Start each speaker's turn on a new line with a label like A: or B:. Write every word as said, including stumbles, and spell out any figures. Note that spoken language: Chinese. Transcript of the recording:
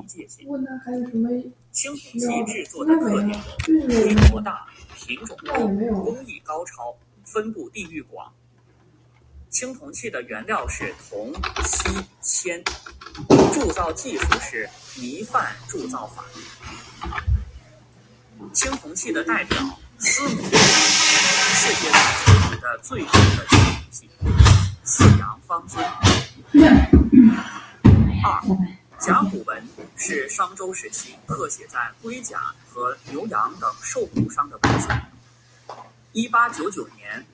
A: 界限。
B: 问他还有什么
A: 青铜器制作的特点有规模大、品种多、工艺高超、分布地域广。青铜器的原料是铜、锡、铅，铸造技术是泥范铸造法。青铜器的代表司母戊世界上出土的最多的青铜器，四羊方尊。二，甲骨文是商周时期刻写在龟甲和牛羊等兽骨上的文字。一八九九年